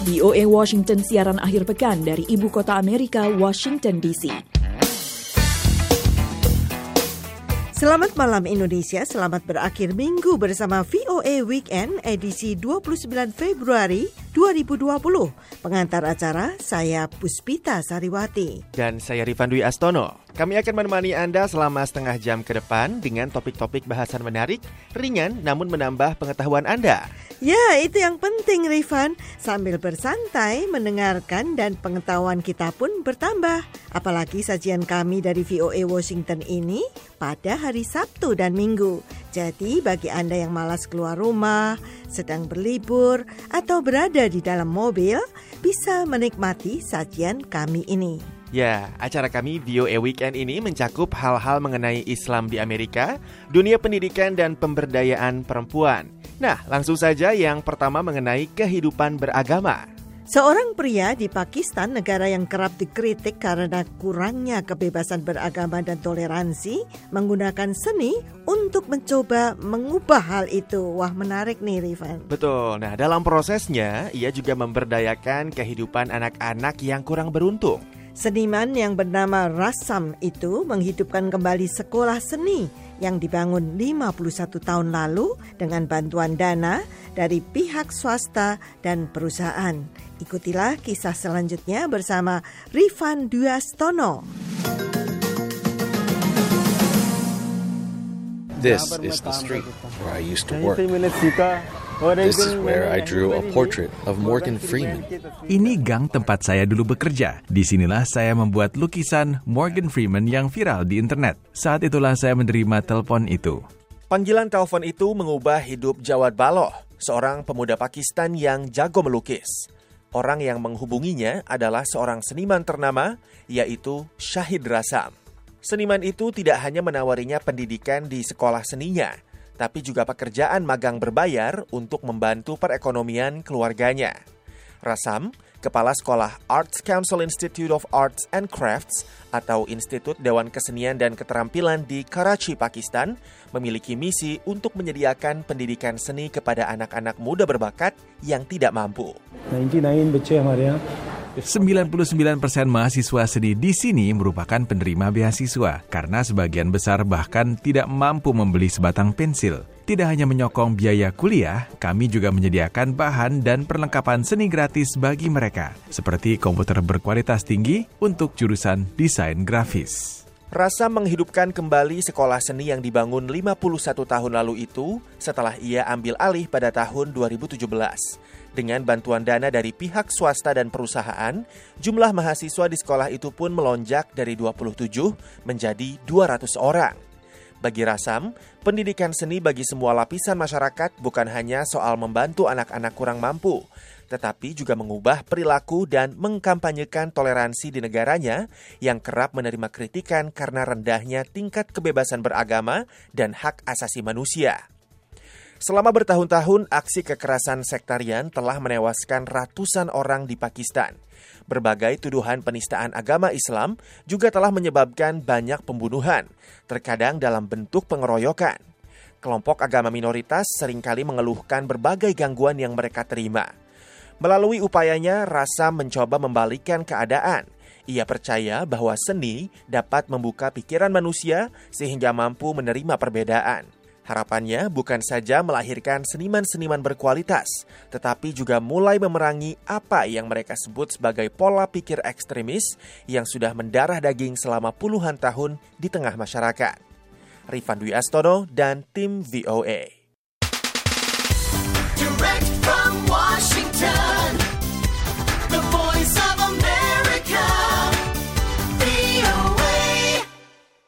VOA Washington siaran akhir pekan dari Ibu Kota Amerika, Washington DC. Selamat malam Indonesia, selamat berakhir minggu bersama VOA Weekend edisi 29 Februari 2020. Pengantar acara, saya Puspita Sariwati. Dan saya Rifan Dwi Astono. Kami akan menemani Anda selama setengah jam ke depan dengan topik-topik bahasan menarik, ringan namun menambah pengetahuan Anda. Ya, itu yang penting Rifan. Sambil bersantai, mendengarkan dan pengetahuan kita pun bertambah. Apalagi sajian kami dari VOA Washington ini pada hari Sabtu dan Minggu. Jadi bagi Anda yang malas keluar rumah, sedang berlibur, atau berada di dalam mobil, bisa menikmati sajian kami ini. Ya, acara kami VOA Weekend ini mencakup hal-hal mengenai Islam di Amerika, dunia pendidikan dan pemberdayaan perempuan. Nah, langsung saja yang pertama mengenai kehidupan beragama. Seorang pria di Pakistan, negara yang kerap dikritik karena kurangnya kebebasan beragama dan toleransi, menggunakan seni untuk mencoba mengubah hal itu. Wah, menarik nih, Rifan. Betul. Nah, dalam prosesnya, ia juga memberdayakan kehidupan anak-anak yang kurang beruntung. Seniman yang bernama Rassam itu menghidupkan kembali sekolah seni yang dibangun 51 tahun lalu dengan bantuan dana dari pihak swasta dan perusahaan. Ikutilah kisah selanjutnya bersama Rifan Dwi Astono. This is the street where I used to work. This is where I drew a portrait of Morgan Freeman. Ini gang tempat saya dulu bekerja. Disinilah saya membuat lukisan Morgan Freeman yang viral di internet. Saat itulah saya menerima telepon itu. Panggilan telepon itu mengubah hidup Jawad Baloh, seorang pemuda Pakistan yang jago melukis. Orang yang menghubunginya adalah seorang seniman ternama, yaitu Shahid Rassam. Seniman itu tidak hanya menawarinya pendidikan di sekolah seninya, tapi juga pekerjaan magang berbayar untuk membantu perekonomian keluarganya. Rassam, kepala sekolah Arts Council Institute of Arts and Crafts atau Institut Dewan Kesenian dan Keterampilan di Karachi, Pakistan, memiliki misi untuk menyediakan pendidikan seni kepada anak-anak muda berbakat yang tidak mampu. 99% mahasiswa seni di sini merupakan penerima beasiswa karena sebagian besar bahkan tidak mampu membeli sebatang pensil. Tidak hanya menyokong biaya kuliah, kami juga menyediakan bahan dan perlengkapan seni gratis bagi mereka, seperti komputer berkualitas tinggi untuk jurusan desain grafis. Rassam menghidupkan kembali sekolah seni yang dibangun 51 tahun lalu itu setelah ia ambil alih pada tahun 2017. Dengan bantuan dana dari pihak swasta dan perusahaan, jumlah mahasiswa di sekolah itu pun melonjak dari 27 menjadi 200 orang. Bagi Rassam, pendidikan seni bagi semua lapisan masyarakat bukan hanya soal membantu anak-anak kurang mampu, tetapi juga mengubah perilaku dan mengkampanyekan toleransi di negaranya yang kerap menerima kritikan karena rendahnya tingkat kebebasan beragama dan hak asasi manusia. Selama bertahun-tahun, aksi kekerasan sektarian telah menewaskan ratusan orang di Pakistan. Berbagai tuduhan penistaan agama Islam juga telah menyebabkan banyak pembunuhan, terkadang dalam bentuk pengeroyokan. Kelompok agama minoritas seringkali mengeluhkan berbagai gangguan yang mereka terima. Melalui upayanya, Rassam mencoba membalikkan keadaan. Ia percaya bahwa seni dapat membuka pikiran manusia sehingga mampu menerima perbedaan. Harapannya bukan saja melahirkan seniman-seniman berkualitas, tetapi juga mulai memerangi apa yang mereka sebut sebagai pola pikir ekstremis yang sudah mendarah daging selama puluhan tahun di tengah masyarakat. Rifan Dwi Astono dan tim VOA. Direct from Washington.